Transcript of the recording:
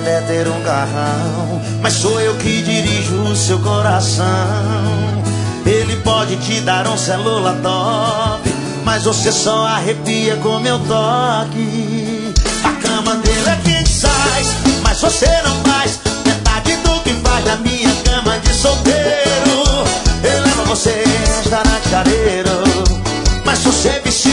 até ter um carrão, mas sou eu que dirijo o seu coração. Ele pode te dar um celular top, mas você só arrepia com meu toque. A cama dele é king size, mas você não faz metade do que faz na minha cama de solteiro. Ele leva você restaurante careiro, mas você vicia